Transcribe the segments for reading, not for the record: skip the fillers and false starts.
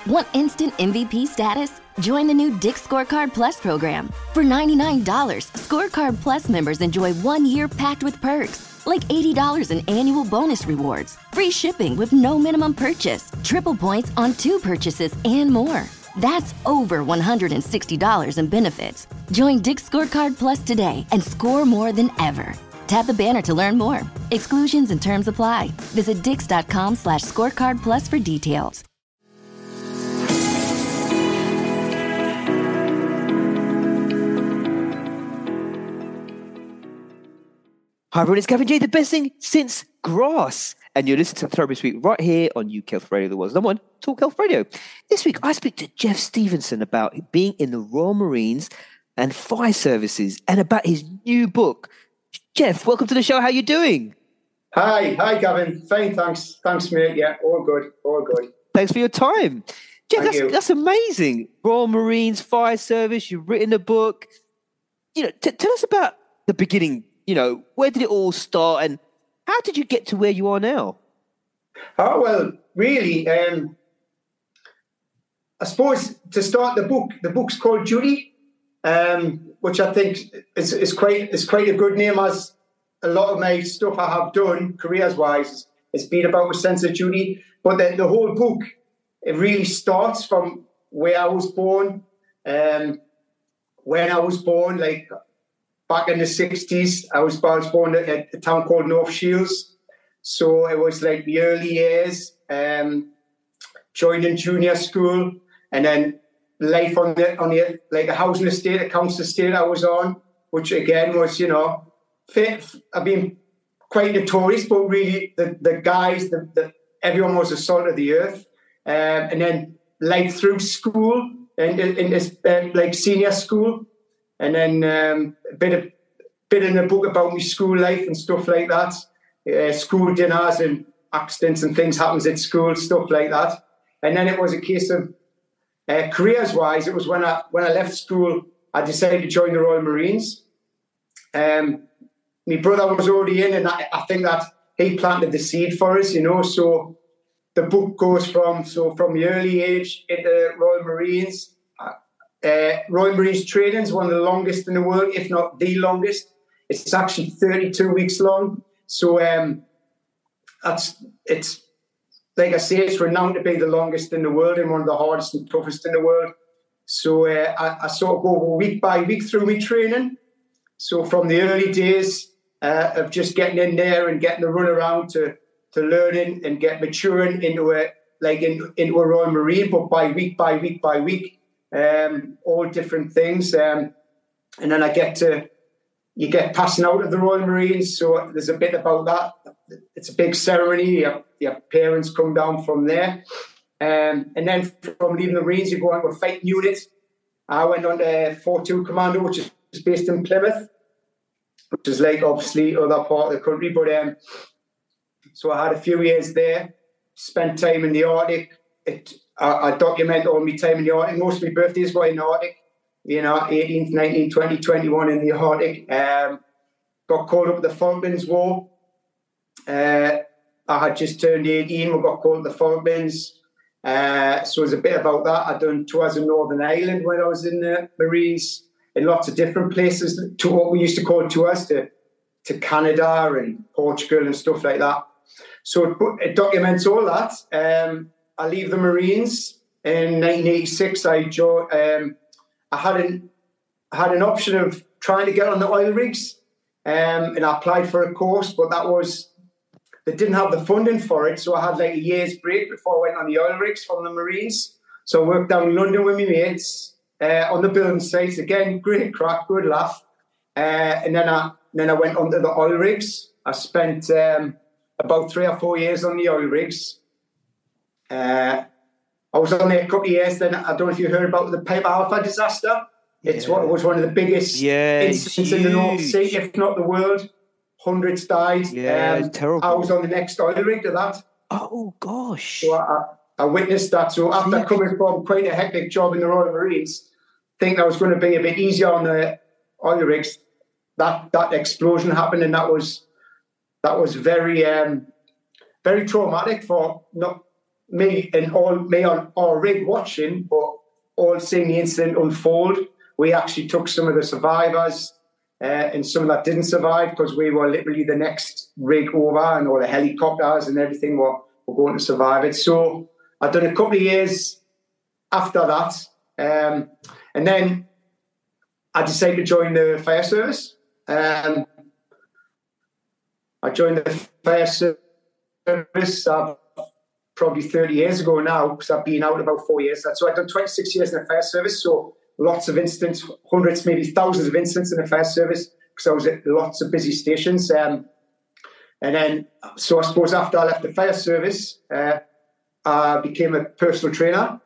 Want instant MVP status? Join the new Dick's Scorecard Plus program. For $99, Scorecard Plus members enjoy 1 year packed with perks, like $80 in annual bonus rewards, free shipping with no minimum purchase, triple points on 2 purchases, and more. That's over $160 in benefits. Join Dick's Scorecard Plus today and score more than ever. Tap the banner to learn more. Exclusions and terms apply. Visit dix.com/scorecard plus for details. Hi everyone, it's Gavin J, the best thing since grass. And you're listening to Therapist Week right here on UK Health Radio, the world's number one talk health radio. This week, I speak to Jeff Stevenson about being in the Royal Marines and fire services and about his new book. Jeff, welcome to the show. How are you doing? Hi, Gavin. Fine, thanks, mate. Yeah, all good. Thanks for your time. Jeff, that's amazing. Royal Marines, fire service, you've written a book. You know, tell us about the beginning. You know, where did it all start and how did you get to where you are now? Oh, well, really, I suppose to start the book's called Duty, which I think is quite a good name, as a lot of my stuff I have done, careers-wise, has been about a sense of duty. But the whole book, it really starts from where I was born, when I was born, like, back in the 60s, I was born at a town called North Shields. So it was like the early years, joining junior school, and then life on the like a housing estate, a council estate I was on, which again was, you know, I've been quite notorious, but really the guys, everyone was the salt of the earth. And then life through school, and in this like senior school. And then a bit in the book about my school life and stuff like that. School dinners and accidents and things happens at school, stuff like that. And then it was a case of careers-wise. It was when I left school, I decided to join the Royal Marines. My brother was already in, and I think that he planted the seed for us, you know. So the book goes from the early age into Royal Marines. Royal Marines training is one of the longest in the world, if not the longest. It's actually 32 weeks long. So it's like I say, it's renowned to be the longest in the world and one of the hardest and toughest in the world. So I sort of go week by week through my training. So from the early days of just getting in there and getting the run around to learning and get maturing into a Royal Marine, but by week, all different things. And then you get passing out of the Royal Marines. So there's a bit about that. It's a big ceremony. Your parents come down from there. And then from leaving the Marines, you go on to a fighting unit. I went on to 42 Commando, which is based in Plymouth, which is like obviously other part of the country. But so I had a few years there, spent time in the Arctic. I document all my time in the Arctic. Most of my birthdays were in the Arctic. You know, 18th, 19th, 20, 21 in the Arctic. Got caught up with the Falklands War. I had just turned 18. We got caught up with the Falklands. So it's a bit about that. I'd done tours in Northern Ireland when I was in the Marines, in lots of different places, to what we used to call tours to Canada and Portugal and stuff like that. So it documents all that. I leave the Marines in 1986. I had an option of trying to get on the oil rigs, and I applied for a course, but they didn't have the funding for it. So I had like a year's break before I went on the oil rigs from the Marines. So I worked down in London with my mates on the building sites. Again, great crack, good laugh. And then I went onto the oil rigs. I spent about 3 or 4 years on the oil rigs. I was on there a couple of years. Then I don't know if you heard about the Piper Alpha disaster. It was one of the biggest incidents in the North Sea, if not the world. Hundreds died. Yeah, terrible. I was on the next oil rig to that. Oh gosh! So I witnessed that. So after coming from quite a hectic job in the Royal Marines, thinking I was going to be a bit easier on the oil rigs, that explosion happened, and that was very very traumatic for me on our rig watching, but all seeing the incident unfold. We actually took some of the survivors and some that didn't survive, because we were literally the next rig over, and all the helicopters and everything were going to survive it. So I've done a couple of years after that. And then I decided to join the fire service. I joined the fire service probably 30 years ago now, because I've been out about 4 years. So I've done 26 years in the fire service, so lots of incidents, hundreds, maybe thousands of incidents in the fire service, because I was at lots of busy stations. And then, so I suppose after I left the fire service, I became a personal trainer.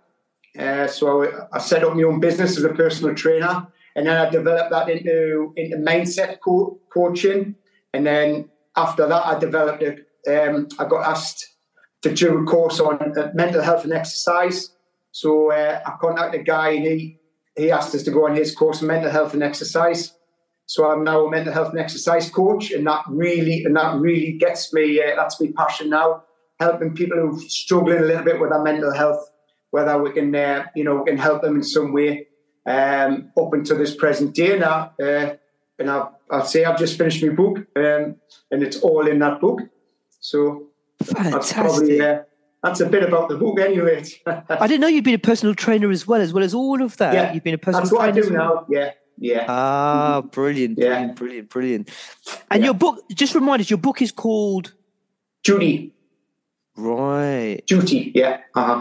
So I set up my own business as a personal trainer, and then I developed that into mindset coaching. And then after that, I developed I got asked to do a course on mental health and exercise. So I contacted a guy, and he asked us to go on his course on mental health and exercise. So I'm now a mental health and exercise coach, and that really gets me. That's my passion now, helping people who are struggling a little bit with their mental health, whether we can we can help them in some way. Up until this present day now, and I'll say I've just finished my book, and it's all in that book. So fantastic. That's a bit about the book, anyway. I didn't know you'd been a personal trainer as well as all of that. Yeah, you've been a personal trainer. That's what I do now. Yeah. Ah, brilliant. And your book, just remind us, your book is called Duty. Right. Duty. Yeah.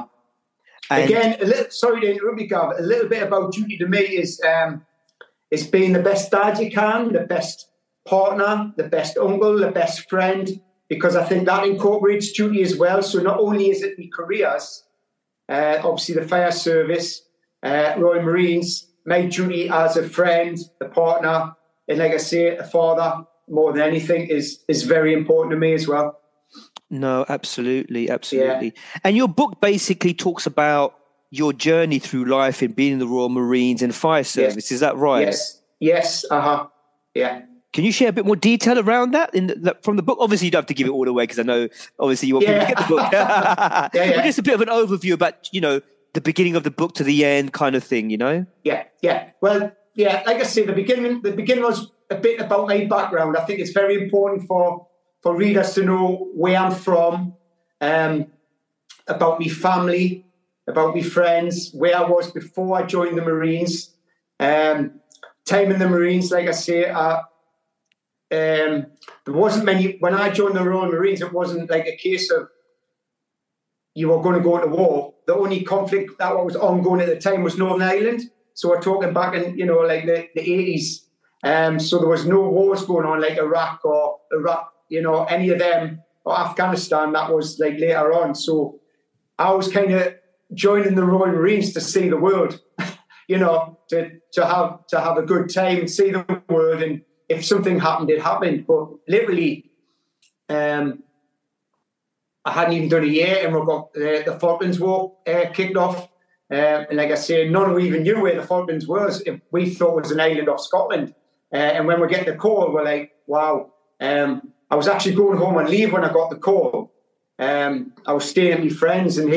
Again, sorry to interrupt you, Gav. A little bit about duty to me is being the best dad you can, the best partner, the best uncle, the best friend, because I think that incorporates duty as well. So not only is it the careers, obviously the fire service, Royal Marines, my duty as a friend, a partner, and like I say, a father, more than anything, is very important to me as well. No, absolutely. Yeah. And your book basically talks about your journey through life in being in the Royal Marines and fire service. Yes. Is that right? Yes. Yeah. Can you share a bit more detail around that from the book? Obviously, you don't have to give it all away, because I know, obviously, you want people to get the book. But just a bit of an overview about, the beginning of the book to the end kind of thing, Yeah. Well, like I say, the beginning was a bit about my background. I think it's very important for readers to know where I'm from, about my family, about my friends, where I was before I joined the Marines. Time in the Marines, like I say, there wasn't many. When I joined the Royal Marines, it wasn't like a case of you were going to go to war. The only conflict that was ongoing at the time was Northern Ireland. So we're talking back in, like the 80s. So there was no wars going on like Iraq, any of them, or Afghanistan. That was like later on. So I was kind of joining the Royal Marines to see the world, to have a good time and see the world. And if something happened, it happened. But literally, I hadn't even done a year, and we got the Falklands War kicked off. And like I say, none of us even knew where the Falklands was. We thought it was an island off Scotland. And when we get the call, we're like, wow. I was actually going home on leave when I got the call. I was staying at my friend's, and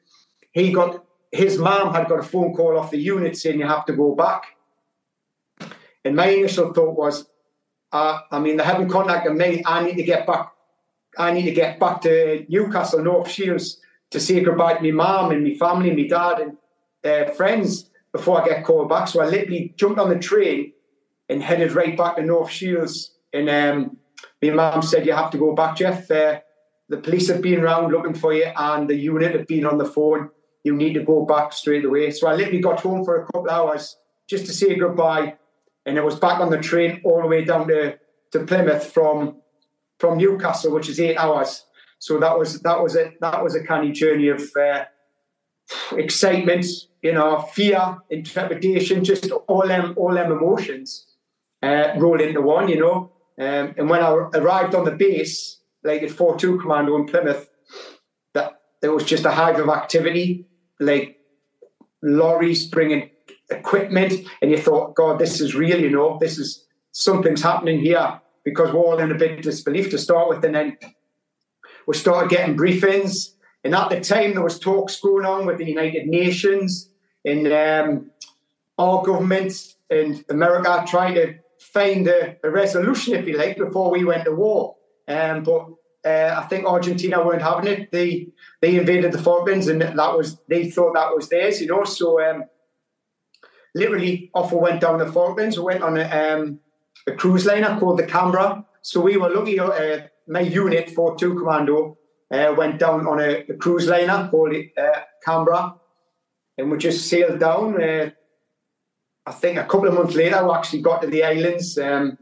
his mum had got a phone call off the unit saying you have to go back. And my initial thought was, they haven't contacted me. I need to get back. I need to get back to Newcastle, North Shields, to say goodbye to my mum and my family, my dad and friends before I get called back. So I literally jumped on the train and headed right back to North Shields. And my mum said, you have to go back, Jeff. The police have been around looking for you, and the unit have been on the phone. You need to go back straight away. So I literally got home for a couple of hours just to say goodbye. And I was back on the train all the way down to Plymouth from Newcastle, which is 8 hours. So that was a canny journey of excitement, fear, intrepidation, just all them emotions rolled into one, And when I arrived on the base, like at 4-2 Commando in Plymouth, that there was just a hive of activity, like lorries bringing equipment, and you thought, God, this is real, something's happening here, because we're all in a bit of disbelief to start with. And then we started getting briefings, And at the time, there was talks going on with the United Nations and our government and America trying to find a resolution, if you like, before we went to war. But I think Argentina weren't having it. They invaded the Falklands, and they thought that was theirs, you know. So literally, off we went down the Falklands. We went on a cruise liner called the Canberra. So we were lucky. My unit, 42 Commando, went down on a cruise liner called Canberra, and we just sailed down. I think a couple of months later, we actually got to the islands.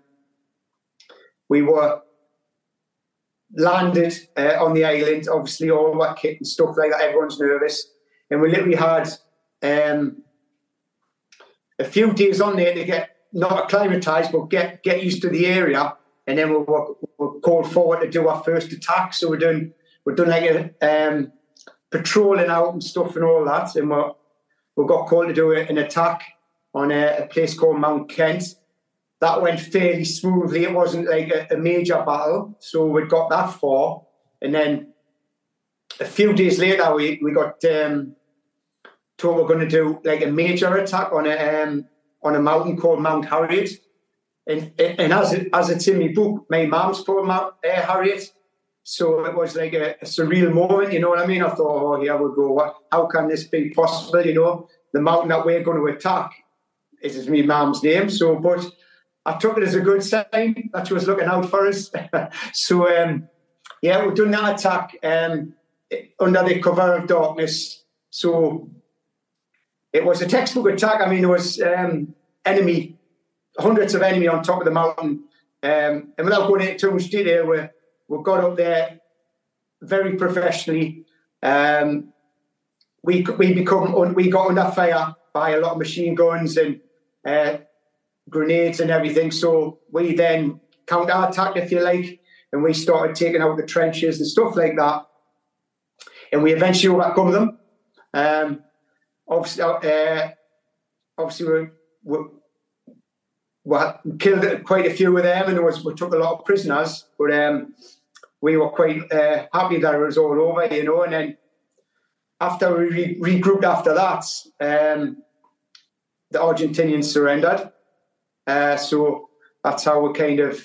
We were landed on the island, obviously all our kit and stuff like that. Everyone's nervous, and we literally had a few days on there to get not acclimatized, but get used to the area. And then we were called forward to do our first attack. So we're done like a patrolling out and stuff and all that. And we got called to do an attack on a place called Mount Kent. That went fairly smoothly. It wasn't like a major battle. So we got that far. And then a few days later, we got told we're going to do like a major attack on a mountain called Mount Harriet. And as it's in my book, my mum's called Mount Harriet. So it was like a surreal moment, you know what I mean? I thought, oh, here we go. How can this be possible, you know? The mountain that we're going to attack is my mum's name. So, but I took it as a good sign that she was looking out for us. So, yeah, we've done that attack under the cover of darkness. So it was a textbook attack. I mean, there was hundreds of enemy on top of the mountain. And without going into too much detail, we got up there very professionally. We got under fire by a lot of machine guns and grenades and everything. So we then counter-attacked, if you like, and we started taking out the trenches and stuff like that. And we eventually overcome them. Obviously, we killed quite a few of them, and we took a lot of prisoners. But we were quite happy that it was all over, you know. And then after we regrouped after that, the Argentinians surrendered. So that's how we kind of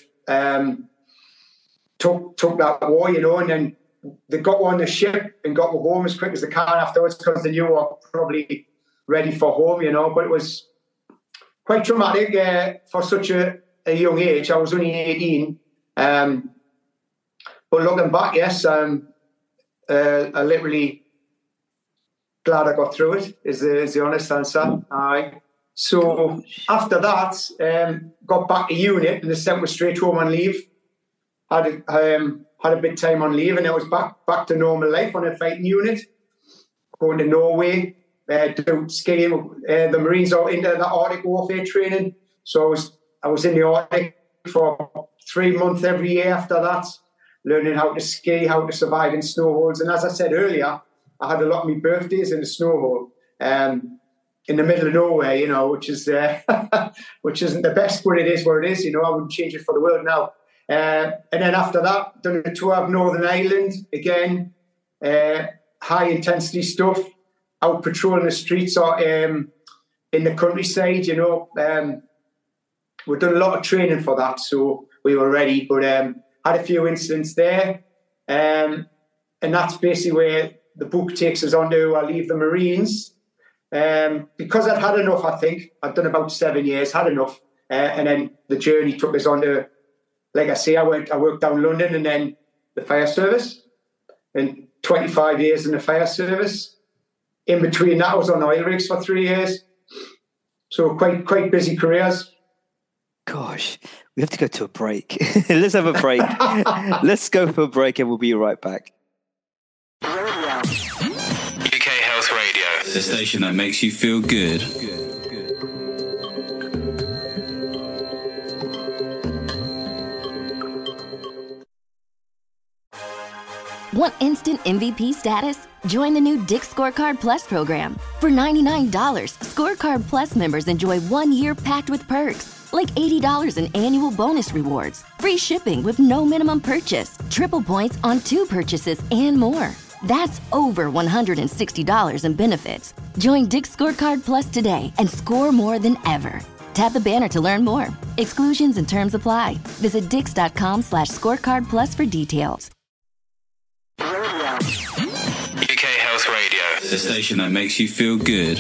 took that war, you know. And then they got on the ship and got home as quick as they can afterwards, because they knew we were probably ready for home, you know. But it was quite traumatic for such a young age. I was only 18. But looking back, yes, I literally glad I got through it, is the honest answer. Aye. So after that, got back to unit and they sent me straight home on leave. Had a bit time on leave, and it was back to normal life on a fighting unit. Going to Norway, do skiing. The Marines are into the Arctic warfare training. So I was in the Arctic for 3 months every year after that, learning how to ski, how to survive in snow holes. And as I said earlier, I had a lot of my birthdays in the snow hole in the middle of nowhere, you know, which isn't the best, but it is what it is. You know, I wouldn't change it for the world now. And then after that, done a tour of Northern Ireland again, high intensity stuff, out patrolling the streets or in the countryside, you know. We've done a lot of training for that, so we were ready, but had a few incidents there. And that's basically where the book takes us on to. I leave the Marines because I'd had enough, I think. I'd done about 7 years, had enough. And then the journey took us on to, like I say, I worked down London and then the fire service. And 25 years in the fire service. In between that, I was on oil rigs for 3 years. So quite busy careers. Gosh, we have to go to a break. Let's have a break. Let's go for a break and we'll be right back. UK Health Radio, the station that makes you feel good. Want instant MVP status? Join the new Dick's Scorecard Plus program. For $99, Scorecard Plus members enjoy 1 year packed with perks, like $80 in annual bonus rewards, free shipping with no minimum purchase, triple points on 2 purchases, and more. That's over $160 in benefits. Join Dick's Scorecard Plus today and score more than ever. Tap the banner to learn more. Exclusions and terms apply. Visit dix.com/scorecard plus for details. UK Health Radio, the station that makes you feel good.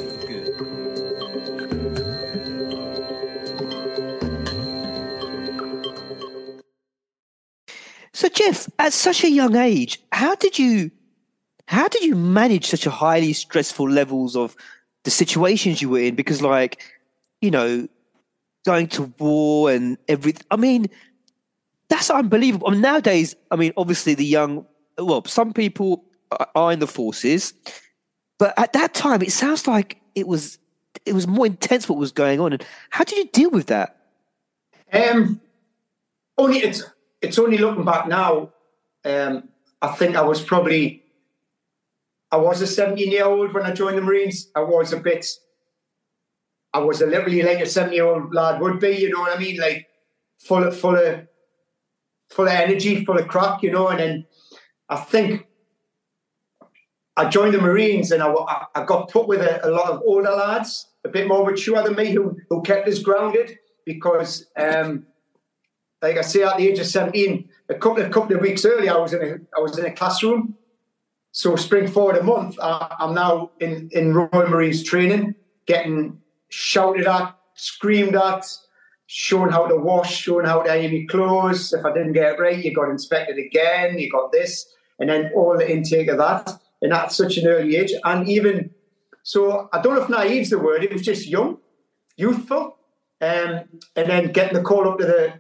So, Jeff, at such a young age, how did you manage such a highly stressful levels of the situations you were in? Because, like, you know, going to war and everything. I mean, that's unbelievable. I mean, nowadays, I mean, obviously some people are in the forces, but at that time, it sounds like it was more intense what was going on. And how did you deal with that? It's only looking back now. I think I was a 17-year-old when I joined the Marines. I was literally like a 7-year-old lad would be, you know what I mean? Like full of energy, full of crack, you know. And then I think I joined the Marines and I got put with a lot of older lads, a bit more mature than me, who kept us grounded because, like I say, at the age of 17, a couple of weeks earlier, I was in a classroom. So spring forward a month, I'm now in Royal Marines training, getting shouted at, screamed at, shown how to wash, shown how to iron your clothes. If I didn't get it right, you got inspected again, you got this, and then all the intake of that. And at such an early age. And even, so I don't know if naive's the word, it was just young, youthful. And then getting called to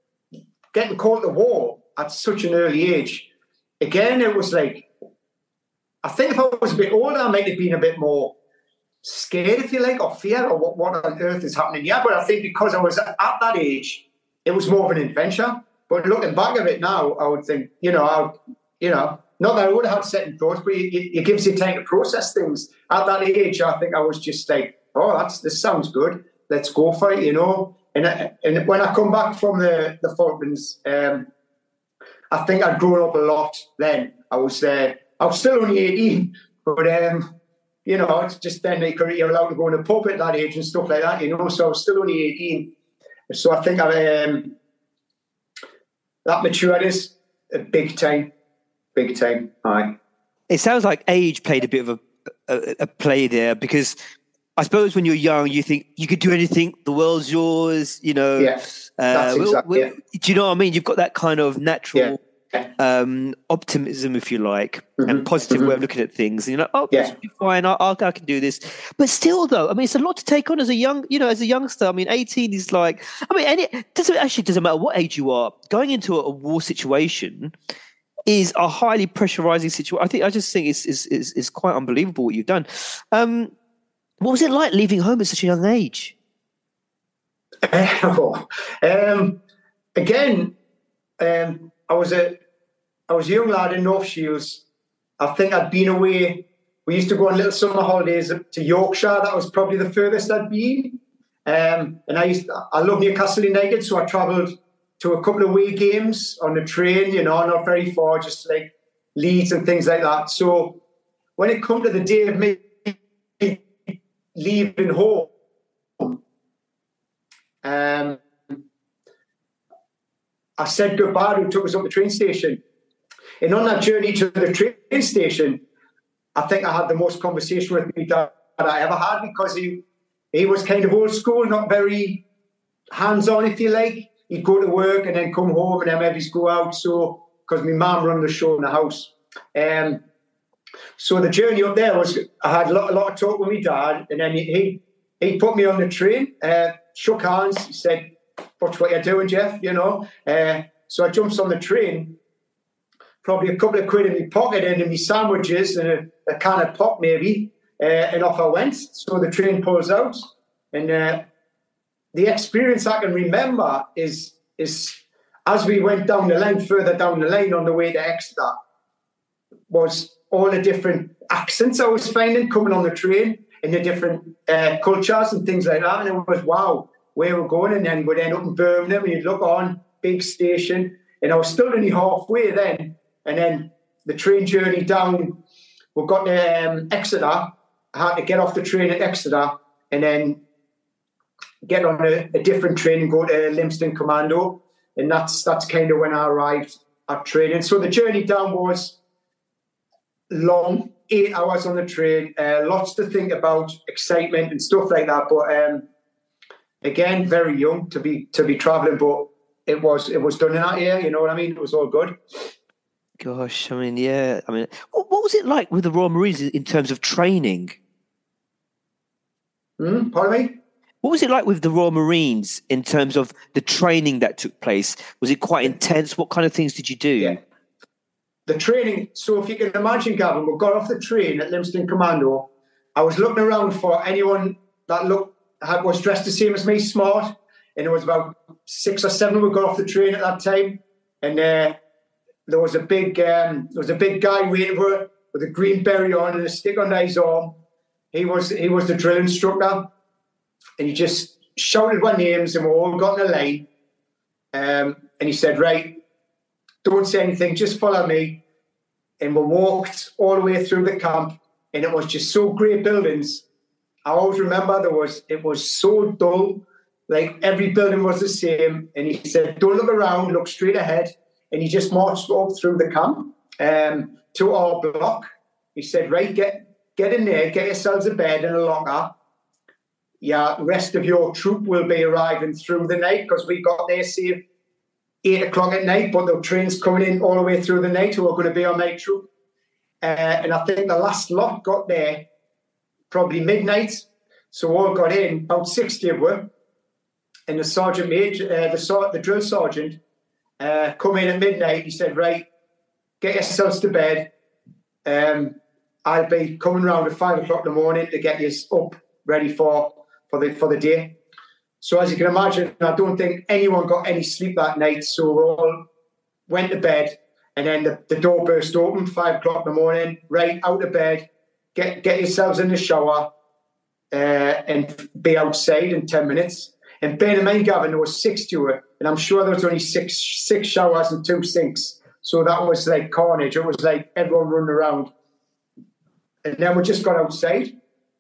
war at such an early age. Again, it was like, I think if I was a bit older, I might have been a bit more scared, if you like, or fear, or what on earth is happening here. But I think because I was at that age, it was more of an adventure. But looking back at it now, I would think, not that I would have had second thoughts, but it gives you time to process things. At that age, I think I was just like, this sounds good. Let's go for it, you know. And when I come back from the Falklands, I think I'd grown up a lot then. I was still only 18, but it's just then you're allowed to go in a pub at that age and stuff like that, you know. So I was still only 18. So I think that matured us big time. Aye. It sounds like age played a bit of a play there, because I suppose when you're young, you think you could do anything. The world's yours, you know. Yeah, that's exactly it. Do you know what I mean? You've got that kind of natural optimism, if you like, and positive way of looking at things. And you're like, this will be fine. I can do this. But still, though, I mean, it's a lot to take on as a youngster. I mean, 18 is like, it doesn't matter what age you are. Going into a war situation is a highly pressurizing situation. I just think it's quite unbelievable what you've done. What was it like leaving home at such a young age? Again, I was a young lad in North Shields. I think I'd been away. We used to go on little summer holidays to Yorkshire. That was probably the furthest I'd been. And I love Newcastle United, so I travelled to a couple of away games on the train, you know, not very far, just like Leeds and things like that. So when it come to the day of me leaving home, I said goodbye to who took us up the train station. And on that journey to the train station, I think I had the most conversation with my dad that I ever had, because he was kind of old school, not very hands-on, if you like. He'd go to work and then come home and then maybe go out. So, because my mum run the show in the house. So the journey up there was, I had a lot of talk with my dad, and then he put me on the train, shook hands, he said, "Watch what you're doing, Jeff," you know. So I jumped on the train, probably a couple of quid in my pocket and in my sandwiches and a can of pop maybe, and off I went. So the train pulls out, and the experience I can remember is as we went down the line, further down the line on the way to Exeter, was all the different accents I was finding coming on the train, and the different cultures and things like that. And it was, wow, where we're going. And then we'd end up in Birmingham, and you'd look on, big station, and I was still only halfway then. And then the train journey down, we got to Exeter. I had to get off the train at Exeter and then get on a different train and go to Lympstone Commando. And that's kind of when I arrived at training. So the journey down was long, 8 hours on the train, lots to think about, excitement and stuff like that. But again, very young to be travelling, but it was done in that year. You know what I mean? It was all good. Gosh, I mean, yeah. I mean, what was it like with the Royal Marines in terms of training? Pardon me? What was it like with the Royal Marines in terms of the training that took place? Was it quite intense? What kind of things did you do? Yeah. The training, so if you can imagine, Gavin, we got off the train at Lympstone Commando. I was looking around for anyone that was dressed the same as me, smart, and there was about 6 or 7 we got off the train at that time. And there was a big guy waiting for it with a green beret on and a stick under his arm. He was the drill instructor. And he just shouted our names and we all got in a line. And he said, right, don't say anything, just follow me. And we walked all the way through the camp. And it was just so great buildings. I always remember it was so dull. Like every building was the same. And he said, don't look around, look straight ahead. And he just marched up through the camp to our block. He said, right, get in there, get yourselves a bed and a locker. Yeah, the rest of your troop will be arriving through the night because we got there, say, 8 o'clock at night, but the train's coming in all the way through the night who are going to be our night troop. And I think the last lot got there probably midnight. So we all got in, about 60 of them. And the sergeant major, the drill sergeant, come in at midnight. He said, right, get yourselves to bed. I'll be coming round at 5 o'clock in the morning to get you up, ready for the day. So as you can imagine, I don't think anyone got any sleep that night. So we all went to bed, and then the door burst open, 5 o'clock in the morning, right, out of bed, get yourselves in the shower and be outside in 10 minutes. And bear in mind, Gavin, there was 6 to it, and I'm sure there was only six showers and 2 sinks. So that was like carnage. It was like everyone running around. And then we just got outside.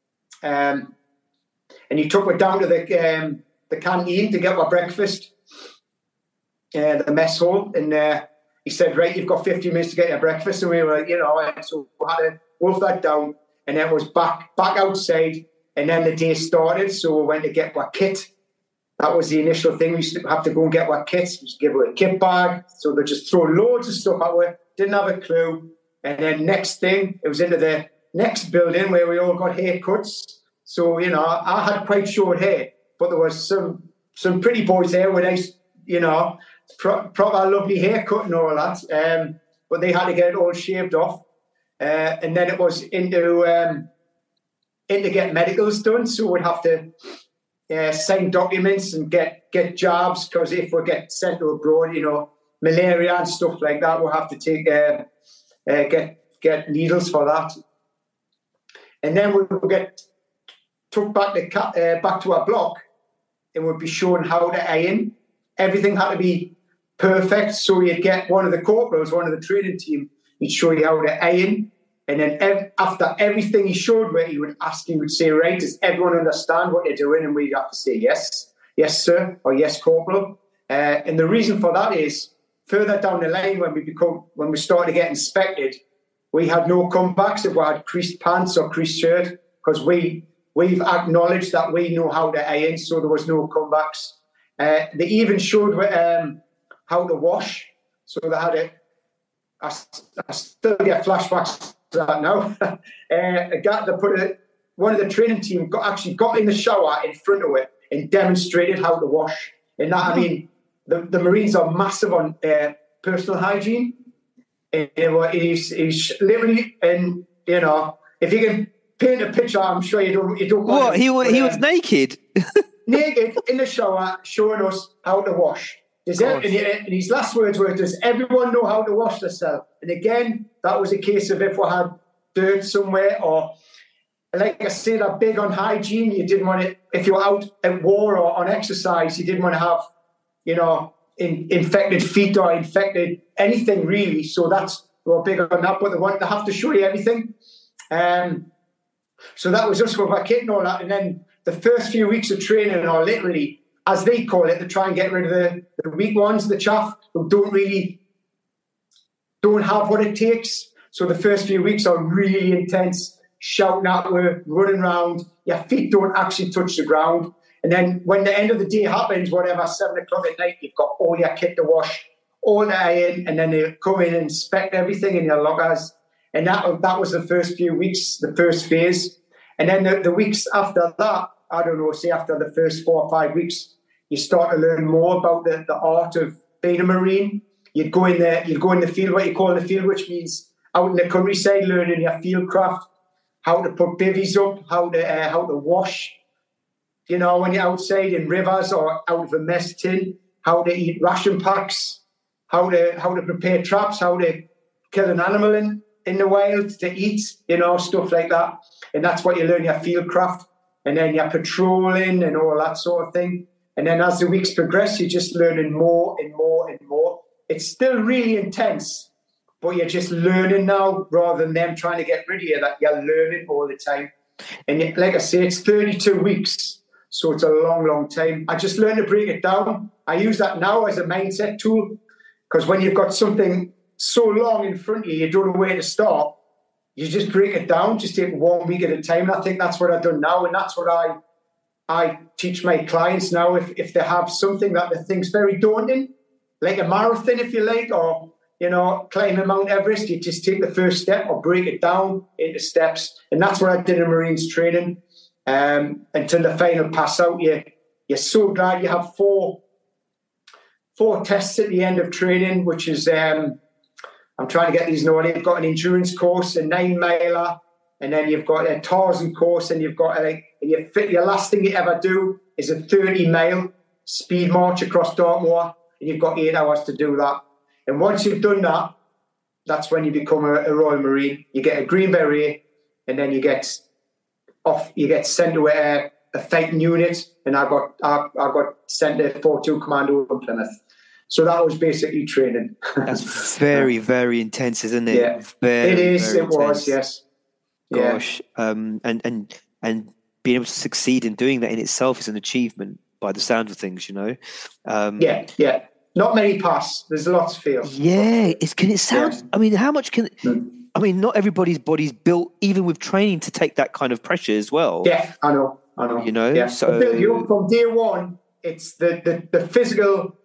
And he took me down to the canteen to get my breakfast, the mess hall. And he said, right, you've got 50 minutes to get your breakfast. And we were like, so we had to wolf that down. And then it was back outside. And then the day started. So we went to get our kit. That was the initial thing. We used to have to go and get our kits. We used to give away a kit bag. So they just throw loads of stuff at us. Didn't have a clue. And then next thing, it was into the next building where we all got haircuts. So, I had quite short hair, but there was some pretty boys there with nice, proper lovely haircut and all that. But they had to get it all shaved off. And then it was into get medicals done. So we'd have to sign documents and get jobs, because if we get sent to abroad, malaria and stuff like that, we'll have to take get needles for that. And then we'll get took back to our block and would be shown how to iron. Everything had to be perfect. So you'd get one of the corporals, one of the training team, he'd show you how to iron. And then after everything he showed me, he would say, right, does everyone understand what you're doing? And we'd have to say, yes, sir, or yes, corporal. And the reason for that is further down the line when we started to get inspected, we had no comebacks if we had creased pants or creased shirt, because we've acknowledged that we know how to iron, so there was no comebacks. They even showed how to wash, so they had it. I still get flashbacks to that now. One of the training team actually got in the shower in front of it and demonstrated how to wash. And that, I mean, the Marines are massive on personal hygiene. And he's literally, and if you can paint a picture, I'm sure you don't. What, he was naked? Naked in the shower, showing us how to wash. And his last words were, does everyone know how to wash themselves? And again, that was a case of if we had dirt somewhere, or like I said, I'm big on hygiene. You didn't want it, if you were out at war or on exercise, you didn't want to have, infected feet or infected anything really. So were big on that, but they have to show you everything. So that was us with our kit and all that. And then the first few weeks of training are literally, as they call it, to try and get rid of the weak ones, the chaff who don't have what it takes. So the first few weeks are really intense, shouting at her, running around. Your feet don't actually touch the ground. And then when the end of the day happens, whatever, 7 o'clock at night, you've got all your kit to wash, all the iron, and then they come in and inspect everything in your lockers. And that was the first few weeks, the first phase. And then the weeks after that, I don't know, say after the first 4 or 5 weeks, you start to learn more about the art of being a Marine. You'd go in the field, what you call in the field, which means out in the countryside, learning your field craft, how to put bivvies up, how to wash, you know, when you're outside in rivers or out of a mess tin, how to eat ration packs, how to prepare traps, how to kill an animal in the wild to eat, you know, stuff like that. And that's what you learn, your field craft. And then you're patrolling and all that sort of thing. And then as the weeks progress, you're just learning more and more and more. It's still really intense, but you're just learning now rather than them trying to get rid of you, that you're learning all the time. And like I say, it's 32 weeks, so it's a long, long time. I just learned to break it down. I use that now as a mindset tool, because when you've got something so long in front of you, you don't know where to start. You just break it down, just take 1 week at a time. And I think that's what I've done now, and that's what I teach my clients now. If they have something that they think's very daunting, like a marathon, if you like, or, you know, climbing Mount Everest, you just take the first step or break it down into steps. And that's what I did in Marines training. Until the final pass out, you're so glad you have four tests at the end of training, which is, I'm trying to get these now. You've got an endurance course, a 9-miler, and then you've got a Tarzan course, and you've got your last thing you ever do is a 30-mile speed march across Dartmoor, and you've got 8 hours to do that. And once you've done that, that's when you become a Royal Marine. You get a Green Beret, and then you get sent to a fighting unit, and I got sent to 4-2 Commando in Plymouth. So that was basically training. That's very, very intense, isn't it? Yeah, it is. It was, yes. Gosh, yeah. And being able to succeed in doing that in itself is an achievement by the sound of things, you know. Yeah. Not many pass. There's lots of fail. Yeah, can it sound? Yeah. I mean, how much can? I mean, not everybody's body's built, even with training, to take that kind of pressure as well. Yeah, I know. You know, yeah. So from day one, it's the physical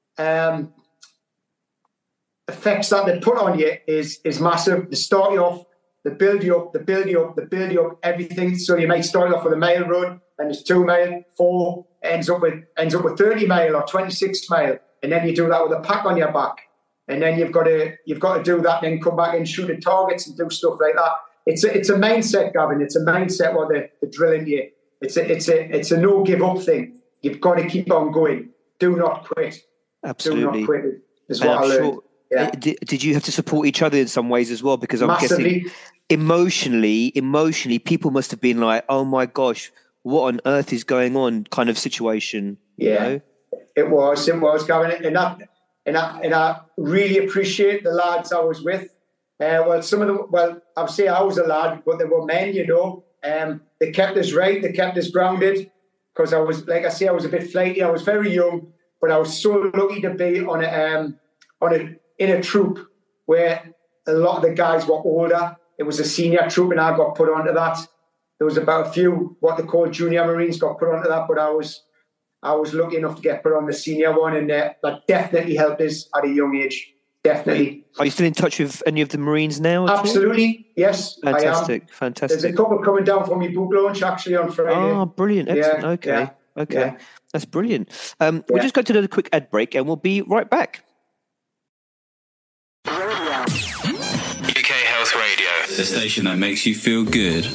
effects that they put on you is massive. They start you off, they build you up, everything. So you might start off with a mile run, and it's 2 mile, 4, ends up with 30 mile or 26 mile, and then you do that with a pack on your back, and then you've got to do that, and then come back and shoot at targets and do stuff like that. It's a mindset, Gavin. It's a mindset what they're drilling you. It's a no give up thing. You've got to keep on going. Do not quit. Absolutely. Do not quit. Is what I learned. Sure, yeah. Did you have to support each other in some ways as well? Because I'm Massively. guessing emotionally, people must have been like, "Oh my gosh, what on earth is going on?" kind of situation. Yeah, you know? It was, Gavin, and I really appreciate the lads I was with. Some of them. Well, I'll say I was a lad, but they were men. You know, they kept us right. They kept us grounded, because I was, like I say, I was a bit flighty. I was very young, but I was so lucky to be in a troop where a lot of the guys were older. It was a senior troop, and I got put onto that. There was about a few what they call junior Marines got put onto that, but I was lucky enough to get put on the senior one, and that definitely helped us at a young age. Definitely. Are you still in touch with any of the Marines now? Absolutely, yes. Fantastic, I am. Fantastic. There's a couple coming down for me book launch actually on Friday. Oh, brilliant! Excellent. Yeah, Okay, yeah. That's brilliant. We'll just go to another quick ad break, and we'll be right back. UK Health Radio, the station that makes you feel good.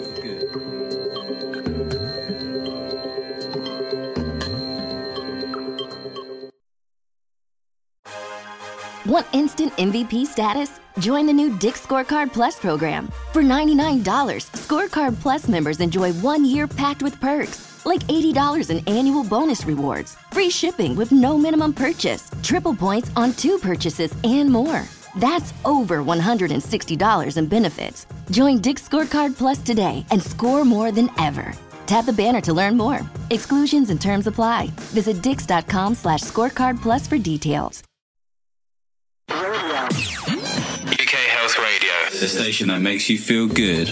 Want instant MVP status? Join the new Dick's Scorecard Plus program. For $99, Scorecard Plus members enjoy 1 year packed with perks, like $80 in annual bonus rewards, free shipping with no minimum purchase, triple points on 2 purchases, and more. That's over $160 in benefits. Join Dick's Scorecard Plus today and score more than ever. Tap the banner to learn more. Exclusions and terms apply. Visit dix.com/scorecard plus for details. UK Health Radio, the station that makes you feel good.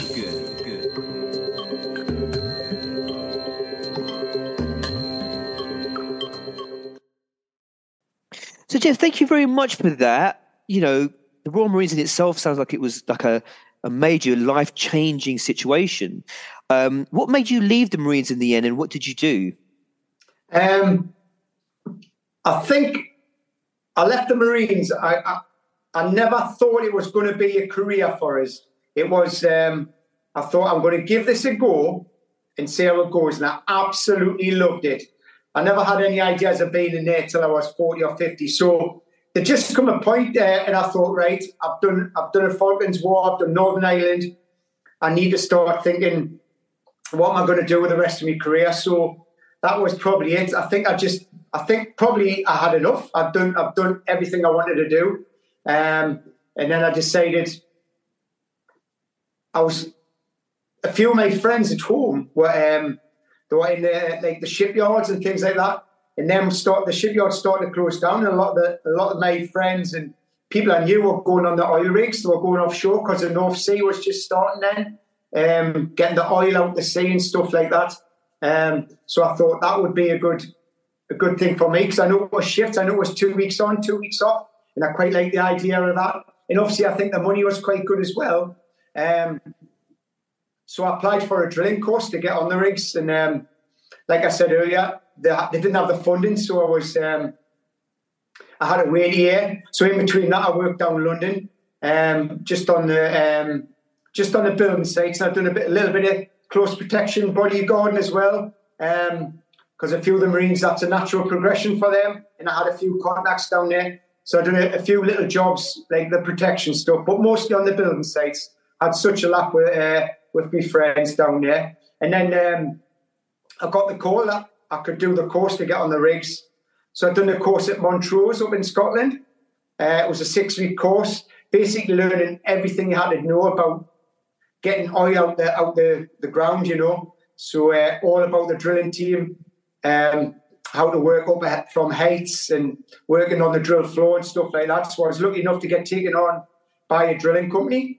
So, Jeff, thank you very much for that. You know, the Royal Marines in itself sounds like it was like a major life-changing situation. What made you leave the Marines in the end, and what did you do? I think I left the Marines. I never thought it was going to be a career for us. It was, I thought I'm going to give this a go and see how it goes. And I absolutely loved it. I never had any ideas of being in there till I was 40 or 50. So there just come a point there, and I thought, right, I've done a Falklands War, I've done Northern Ireland. I need to start thinking, what am I going to do with the rest of my career? So that was probably it. I think probably I had enough. I've done everything I wanted to do. And then I decided a few of my friends at home were they were in the shipyards and things like that. And then the shipyards started to close down. And a lot of my friends and people I knew were going on the oil rigs. They were going offshore because the North Sea was just starting then, getting the oil out the sea and stuff like that. So I thought that would be a good thing for me, because I know it was shifts. I know it was 2 weeks on, 2 weeks off. And I quite like the idea of that. And obviously, I think the money was quite good as well. So I applied for a drilling course to get on the rigs. And like I said earlier, they didn't have the funding. So I had to wait a year. So in between that, I worked down in London, just on the building sites. And I've done a little bit of close protection, bodyguarding as well. Because a few of the Marines, that's a natural progression for them. And I had a few contacts down there. So I've done a few little jobs, like the protection stuff, but mostly on the building sites. I had such a laugh with my friends down there. And then I got the call that I could do the course to get on the rigs. So I've done a course at Montrose up in Scotland. It was a 6-week course, basically learning everything you had to know about getting oil out the ground, you know. So all about the drilling team, how to work up from heights and working on the drill floor and stuff like that. So I was lucky enough to get taken on by a drilling company.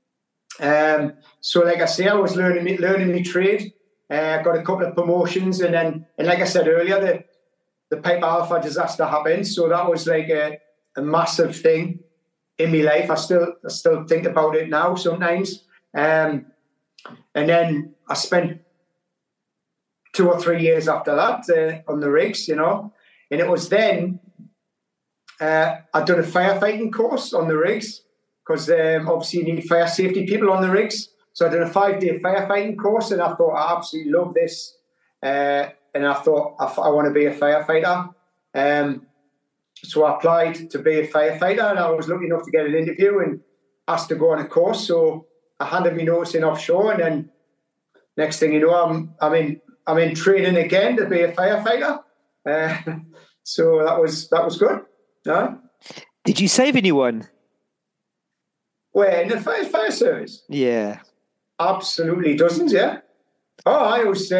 So like I say, I was learning my trade. Got a couple of promotions, and like I said earlier, the Piper Alpha disaster happened. So that was like a massive thing in my life. I still think about it now sometimes. And then I spent 2 or 3 years after that on the rigs, you know. And it was then I'd done a firefighting course on the rigs, because obviously you need fire safety people on the rigs. So I did a 5-day firefighting course, and I thought I absolutely love this. And I thought I want to be a firefighter. So I applied to be a firefighter, and I was lucky enough to get an interview and asked to go on a course. So I handed me notice in offshore, and then next thing you know, I'm in training again to be a firefighter. So that was good. No? Did you save anyone? Where, in the fire service? Yeah. Absolutely, dozens, yeah. Oh, it was,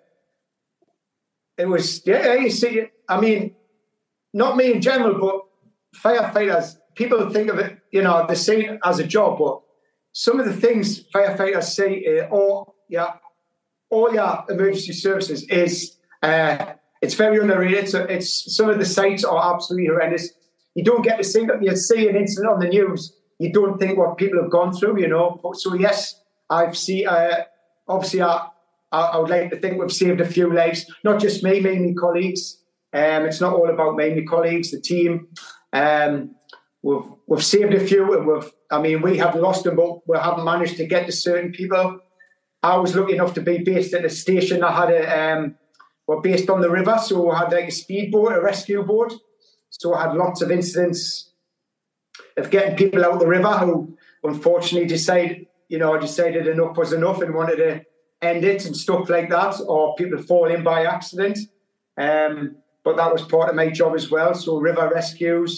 yeah, you see, I mean, not me in general, but firefighters, people think of it, you know, they see it as a job, but some of the things firefighters say, all your emergency services is, it's very underrated. So some of the sites are absolutely horrendous. You don't get to see that. You see an incident on the news, you don't think what people have gone through, you know. So yes, I've seen. Obviously, I would like to think we've saved a few lives. Not just me, my colleagues. It's not all about me, my colleagues, the team. We've saved a few, and we have lost them, but we haven't managed to get to certain people. I was lucky enough to be based at a station that had we're based on the river, so we had like a speedboat, a rescue boat. So I had lots of incidents of getting people out the river who unfortunately decided enough was enough and wanted to end it and stuff like that, or people fall in by accident. But that was part of my job as well. So river rescues,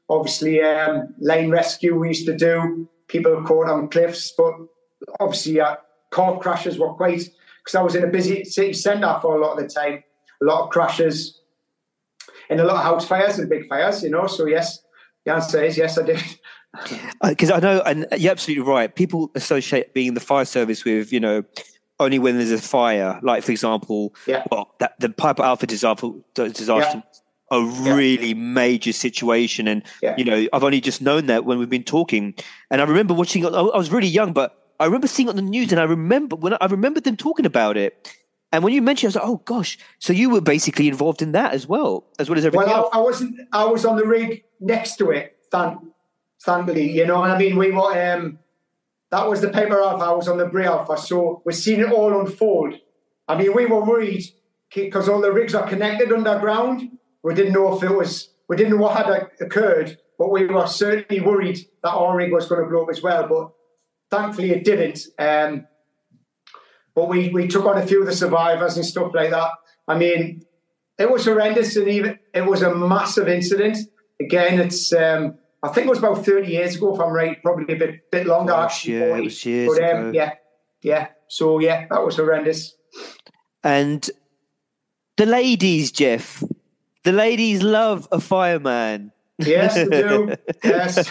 Obviously, line rescue we used to do. People caught on cliffs, but obviously car crashes were quite, because I was in a busy city centre for a lot of the time. A lot of crashes and a lot of house fires and big fires, you know. So yes, the answer is yes, I did. Because I know, and you're absolutely right. People associate being in the fire service with, you know, only when there's a fire. Like, for example, the Piper Alpha disaster a really major situation. And, you know, I've only just known that when we've been talking. And I remember watching, I was really young, but I remember seeing it on the news, and I remember them talking about it. And when you mentioned it, I was like, oh gosh, so you were basically involved in that as well as everything else. I was on the rig next to it, thankfully, you know what I mean? We were, that was the Piper Alpha, I was on the Bray Alpha, so we're seeing it all unfold. I mean, we were worried because all the rigs are connected underground. We didn't know what had occurred, but we were certainly worried that our rig was going to blow up as well. But thankfully, it didn't. But we took on a few of the survivors and stuff like that. I mean, it was horrendous, and it was a massive incident. Again, it's I think it was about 30 years ago, if I'm right, probably a bit longer. Actually, yeah, it was years ago. Yeah. So yeah, that was horrendous. And the ladies, Jeff. The ladies love a fireman. Yes, they do. Yes.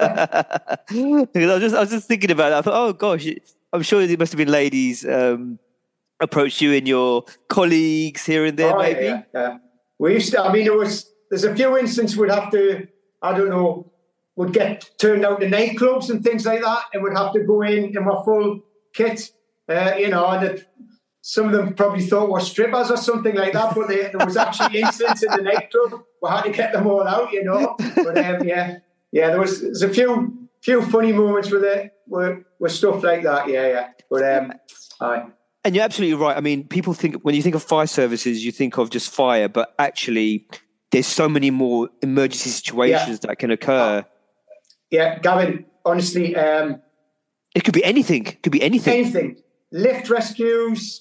I was just thinking about it. I thought, oh gosh, I'm sure there must have been ladies approach you and your colleagues here and there, maybe. Yeah. We used to. I mean, there's a few instances we'd have to. I don't know. Would get turned out to nightclubs and things like that, and would have to go in our full kit. You know, and some of them probably thought we're strippers or something like that, but there was actually incidents in the nightclub. We had to get them all out, you know. But there's a few funny moments with it, with stuff like that. Yeah. But aye. And you're absolutely right. I mean, people think when you think of fire services, you think of just fire, but actually, there's so many more emergency situations that can occur. Yeah, Gavin. Honestly, it could be anything. Anything. Lift rescues,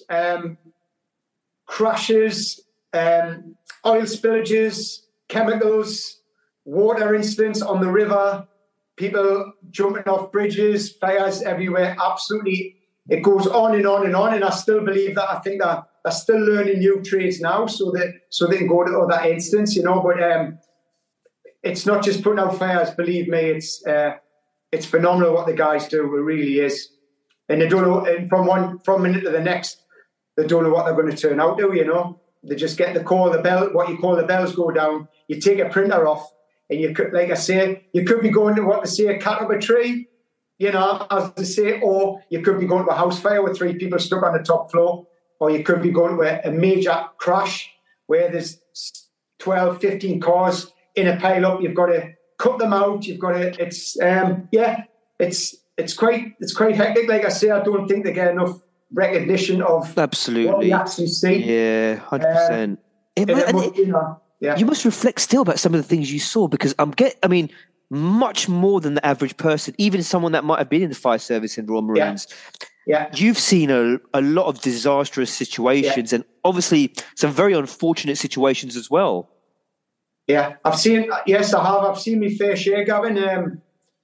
crashes, oil spillages, chemicals, water incidents on the river, people jumping off bridges, fires everywhere. Absolutely, it goes on and on and on. And I still believe that. I think that they're still learning new trades now, so they can go to other incidents, you know. But it's not just putting out fires. Believe me, it's phenomenal what the guys do. It really is. And they don't know, and from one minute to the next, they don't know what they're going to turn out to, you know. They just get the call, the bell, what you call the bells go down. You take a printer off, and you could, like I say, you could be going to what they say, a cat up a tree, you know, as they say, or you could be going to a house fire with 3 people stuck on the top floor, or you could be going to a major crash where there's 12, 15 cars in a pile up. You've got to cut them out. You've got to, It's quite hectic. Like I say, I don't think they get enough recognition of what we actually see. Yeah, 100%. You must reflect still about some of the things you saw, because much more than the average person, even someone that might have been in the fire service in Royal Marines. Yeah. You've seen a lot of disastrous situations and obviously some very unfortunate situations as well. Yeah, I have. I've seen my fair share, Gavin.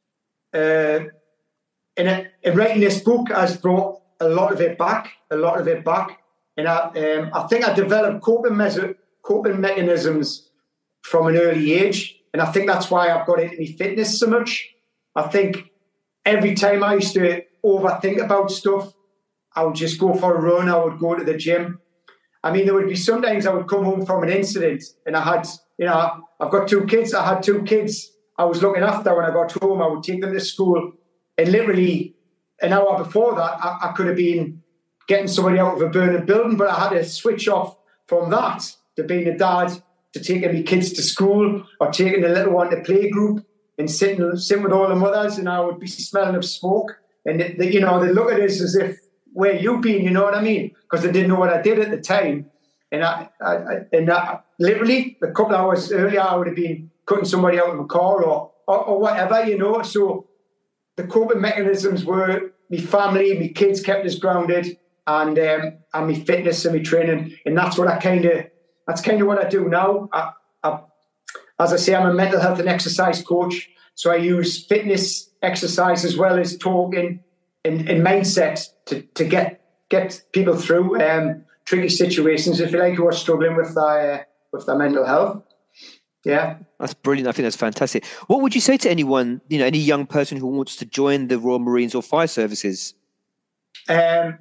In writing this book has brought a lot of it back. And I think I developed coping mechanisms from an early age. And I think that's why I've got into my fitness so much. I think every time I used to overthink about stuff, I would just go for a run. I would go to the gym. I mean, there would be sometimes I would come home from an incident and I had, I've got 2 kids. I had 2 kids I was looking after when I got home. I would take them to school. And literally an hour before that, I could have been getting somebody out of a burning building, but I had to switch off from that to being a dad, to taking my kids to school or taking the little one to playgroup and sitting with all the mothers, and I would be smelling of smoke. And they look at us as if, where you been, you know what I mean? Because they didn't know what I did at the time. And I literally a couple of hours earlier, I would have been cutting somebody out of a car or whatever, you know. So the coping mechanisms were my family, my kids kept us grounded, and my fitness and my training, and that's kind of what I do now. as I say, I'm a mental health and exercise coach. So I use fitness, exercise, as well as talking and mindset to get people through tricky situations, if you like, who are struggling with their mental health. Yeah. That's brilliant. I think that's fantastic. What would you say to anyone, any young person who wants to join the Royal Marines or fire services? I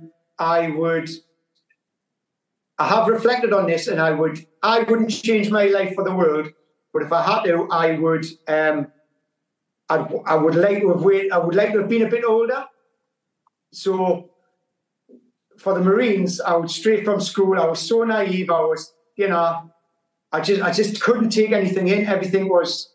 have reflected on this, and I wouldn't change my life for the world, but if I had to, I would like to have been a bit older. So for the Marines, I was straight from school. I was so naive. I was, I just couldn't take anything in. Everything was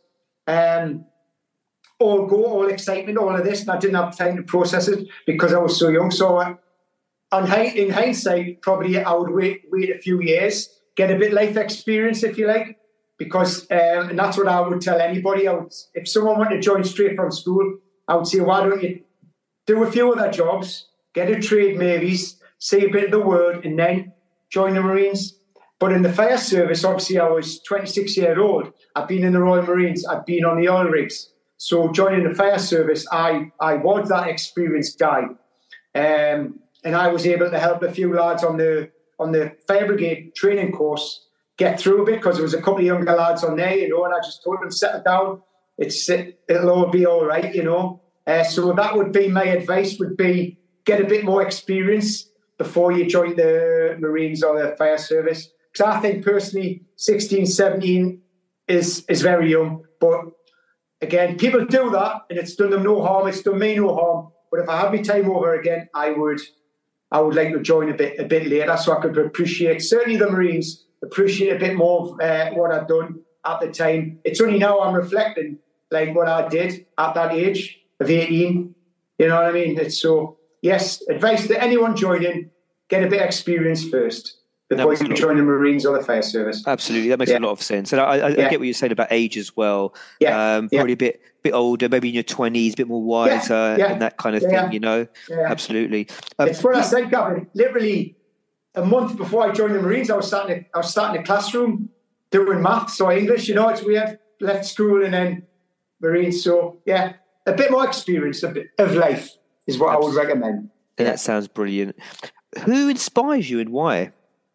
all excitement, all of this, and I didn't have time to process it because I was so young. So in hindsight, probably I would wait a few years, get a bit life experience, if you like, because and that's what I would tell anybody. If someone wanted to join straight from school, I would say, why don't you do a few other jobs, get a trade maybe, see a bit of the world, and then join the Marines. But in the fire service, obviously I was 26 years old. I've been in the Royal Marines. I've been on the oil rigs. So joining the fire service, I was that experienced guy. And I was able to help a few lads on the fire brigade training course get through a bit, because there was a couple of younger lads on there, and I just told them, settle down. It'll all be all right, So that would be my advice, would be get a bit more experience before you join the Marines or the fire service. Because I think personally, 16, 17 is very young. But again, people do that and it's done them no harm. It's done me no harm. But if I had my time over again, I would like to join a bit later, so I could appreciate, certainly the Marines, appreciate a bit more of what I've done at the time. It's only now I'm reflecting like what I did at that age of 18. You know what I mean? It's so, yes, advice to anyone joining, get a bit of experience first before you join the Marines or the fire service. Absolutely, that makes a lot of sense. And I get what you're saying about age as well. Probably a bit older, maybe in your 20s, a bit more wiser and that kind of thing, Yeah. Absolutely. It's what I said, Gavin. Literally a month before I joined the Marines, I was starting a classroom doing maths or English. It's weird. Left school and then Marines. So a bit more experience of life is what I would recommend. That sounds brilliant. Who inspires you and why?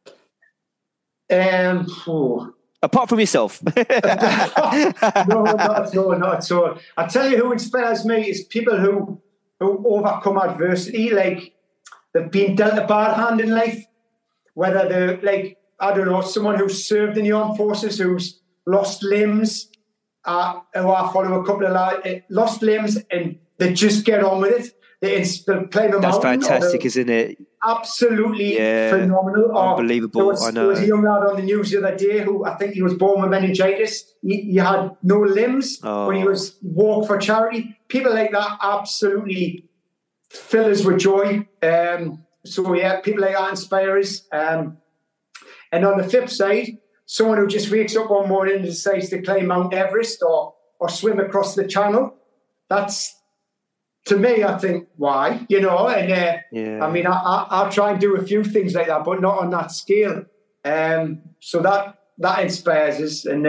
Apart from yourself. No, not at all. I tell you who inspires me is people who overcome adversity, like they've been dealt a bad hand in life, whether they're like, I don't know, someone who's served in the armed forces, who's lost limbs, who I follow a couple of lost limbs, and they just get on with it. They'll play the That's fantastic, isn't it? Absolutely phenomenal. Unbelievable. There was a young lad on the news the other day who I think he was born with meningitis. He had no limbs when he walked for charity. People like that absolutely fill us with joy. People like that inspire us. And on the flip side, someone who just wakes up one morning and decides to climb Mount Everest or swim across the Channel, that's, to me, I think, why? I mean, I'll try and do a few things like that, but not on that scale. So that inspires us. And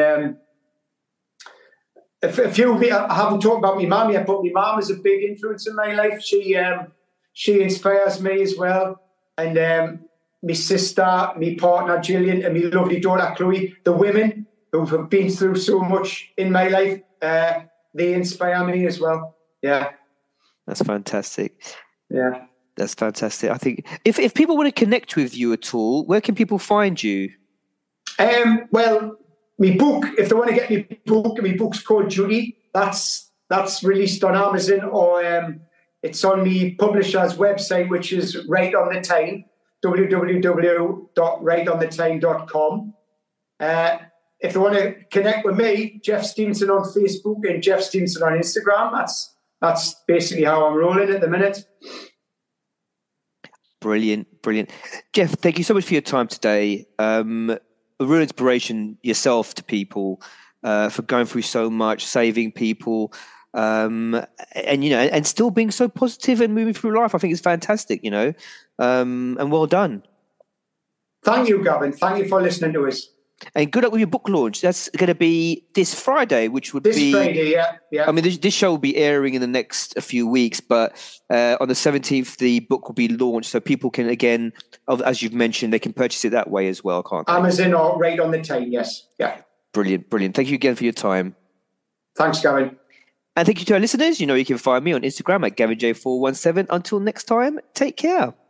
I haven't talked about my mum yet, but my mum is a big influence in my life. She inspires me as well. And my sister, my partner, Gillian, and my lovely daughter, Chloe, the women who have been through so much in my life, they inspire me as well. Yeah. That's fantastic. Yeah. That's fantastic. I think if people want to connect with you at all, where can people find you? Well, my book, if they want to get my book's called Judy. That's released on Amazon, or it's on my publisher's website, which is Right on the Time, www.rightonthetime.com. If they want to connect with me, Jeff Stevenson on Facebook and Jeff Stevenson on Instagram. That's basically how I'm rolling at the minute. Brilliant. Jeff, thank you so much for your time today. A real inspiration yourself to people for going through so much, saving people, and still being so positive and moving through life. I think it's fantastic, and well done. Thank you, Gavin. Thank you for listening to us. And good luck with your book launch. That's going to be this Friday, which would be... This Friday, yeah. I mean, this show will be airing in the next few weeks, but on the 17th, the book will be launched. So people can, again, as you've mentioned, they can purchase it that way as well, can't they? Amazon or right on the time, yes. Yeah. Brilliant. Thank you again for your time. Thanks, Gavin. And thank you to our listeners. You know, you can find me on Instagram at GavinJ417. Until next time, take care.